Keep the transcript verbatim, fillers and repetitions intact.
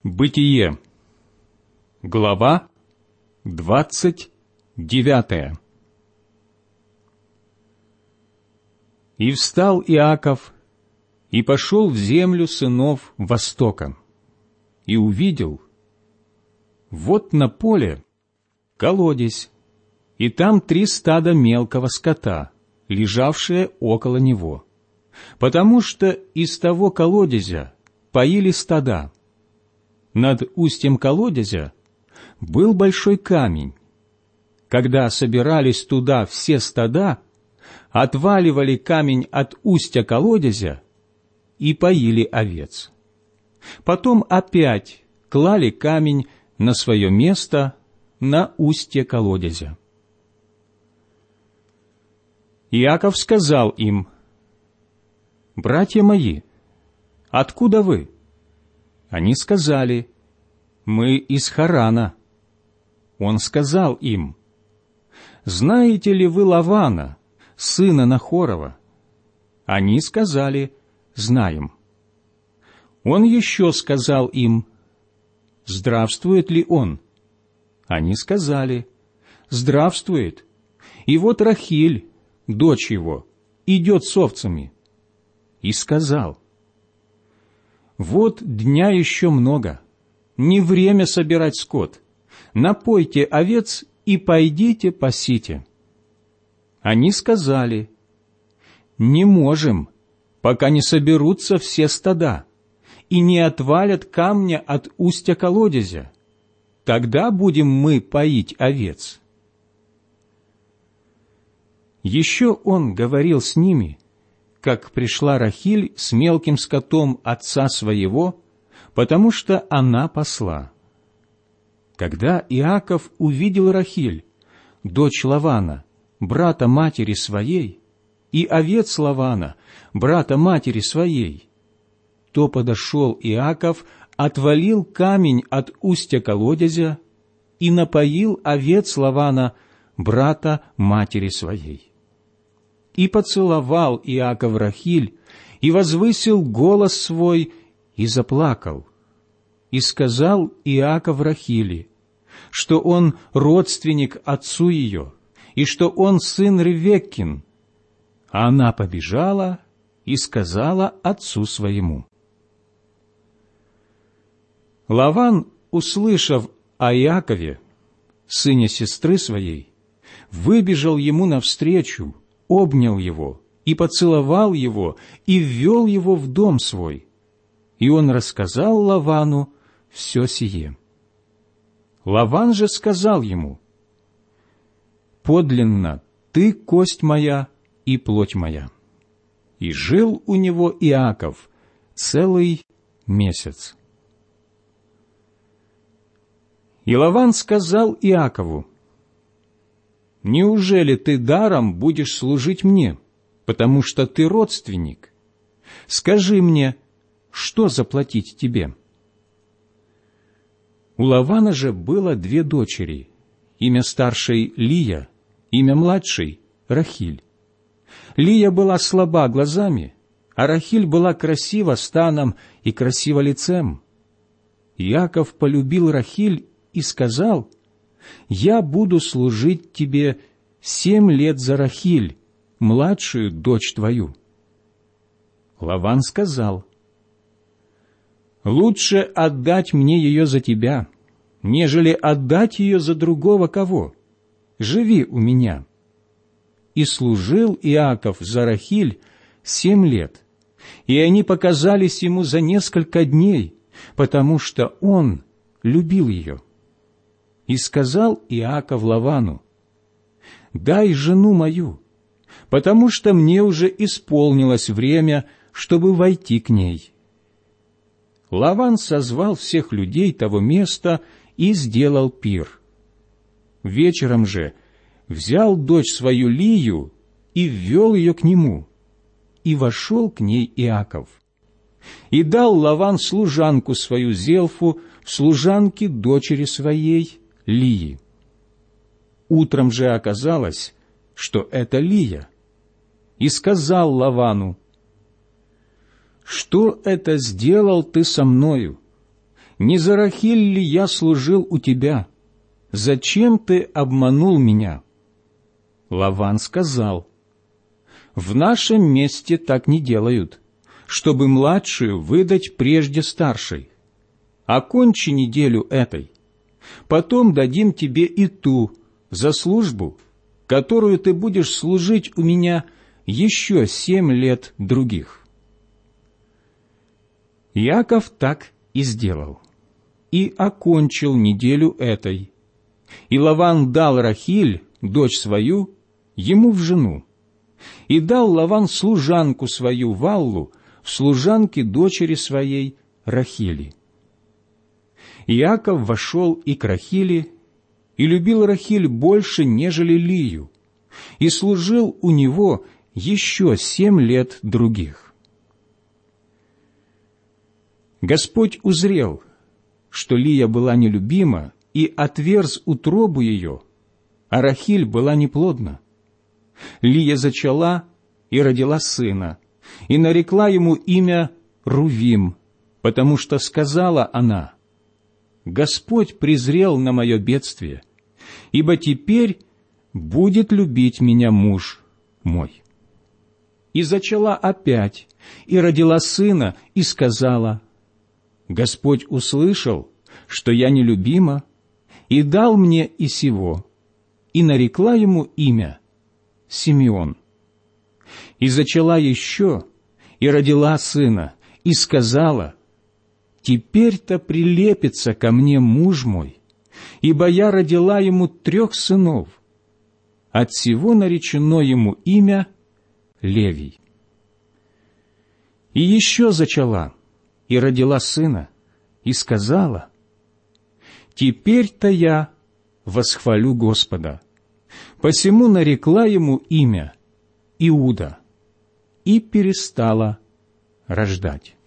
Бытие, глава двадцать девятая. И встал Иаков, и пошел в землю сынов Востока, и увидел, вот на поле колодезь, и там три стада мелкого скота, лежавшие около него, потому что из того колодезя поили стада. Над устьем колодезя был большой камень. Когда собирались туда все стада, отваливали камень от устья колодезя и поили овец. Потом опять клали камень на свое место на устье колодезя. Иаков сказал им: «Братья мои, откуда вы?» Они сказали: «Мы из Харана». Он сказал им: «Знаете ли вы Лавана, сына Нахорова?» Они сказали: «Знаем». Он еще сказал им: «Здравствует ли он?» Они сказали: «Здравствует. И вот Рахиль, дочь его, идет с овцами». И сказал: «Вот дня еще много, не время собирать скот. Напойте овец и пойдите пасите». Они сказали: «Не можем, пока не соберутся все стада и не отвалят камня от устья колодезя. Тогда будем мы поить овец». Еще он говорил с ними, как пришла Рахиль с мелким скотом отца своего, потому что она пасла. Когда Иаков увидел Рахиль, дочь Лавана, брата матери своей, и овец Лавана, брата матери своей, то подошел Иаков, отвалил камень от устья колодезя и напоил овец Лавана, брата матери своей. И поцеловал Иаков Рахиль, и возвысил голос свой, и заплакал. И сказал Иаков Рахили, что он родственник отцу ее, и что он сын Ревеккин. А она побежала и сказала отцу своему. Лаван, услышав о Иакове, сыне сестры своей, выбежал ему навстречу, обнял его и поцеловал его, и ввел его в дом свой. И он рассказал Лавану все сие. Лаван же сказал ему: «Подлинно ты кость моя и плоть моя». И жил у него Иаков целый месяц. И Лаван сказал Иакову: «Неужели ты даром будешь служить мне, потому что ты родственник? Скажи мне, что заплатить тебе?» У Лавана же было две дочери, имя старшей Лия, имя младшей Рахиль. Лия была слаба глазами, а Рахиль была красива станом и красива лицем. Иаков полюбил Рахиль и сказал: «Я буду служить тебе семь лет за Рахиль, младшую дочь твою». Лаван сказал: «Лучше отдать мне ее за тебя, нежели отдать ее за другого кого. Живи у меня». И служил Иаков за Рахиль семь лет, и они показались ему за несколько дней, потому что он любил ее. И сказал Иаков Лавану: «Дай жену мою, потому что мне уже исполнилось время, чтобы войти к ней». Лаван созвал всех людей того места и сделал пир. Вечером же взял дочь свою Лию и ввел ее к нему, и вошел к ней Иаков. И дал Лаван служанку свою Зелфу в служанке дочери своей Лии. Утром же оказалось, что это Лия. И сказал Лавану: «Что это сделал ты со мною? не за Рахиль ли я служил у тебя? Зачем ты обманул меня?» Лаван сказал: «В нашем месте так не делают, чтобы младшую выдать прежде старшей. Окончи неделю этой, потом дадим тебе и ту за службу, которую ты будешь служить у меня еще семь лет других». Иаков так и сделал, и окончил неделю этой. И Лаван дал Рахиль, дочь свою, ему в жену, и дал Лаван служанку свою Валлу в служанке дочери своей Рахили. Иаков вошел и к Рахили, и любил Рахиль больше, нежели Лию, и служил у него еще семь лет других. Господь узрел, что Лия была нелюбима, и отверз утробу ее, а Рахиль была неплодна. Лия зачала и родила сына, и нарекла ему имя Рувим, потому что сказала она: «Господь презрел на мое бедствие, ибо теперь будет любить меня муж мой». И зачала опять, и родила сына, и сказала: «Господь услышал, что я нелюбима, и дал мне и сего», и нарекла ему имя Симеон. И зачала еще, и родила сына, и сказала: «Теперь-то прилепится ко мне муж мой, ибо я родила ему трех сынов». Отсего наречено ему имя Левий. И еще зачала, и родила сына, и сказала: «Теперь-то я восхвалю Господа». Посему нарекла ему имя Иуда и перестала рождать.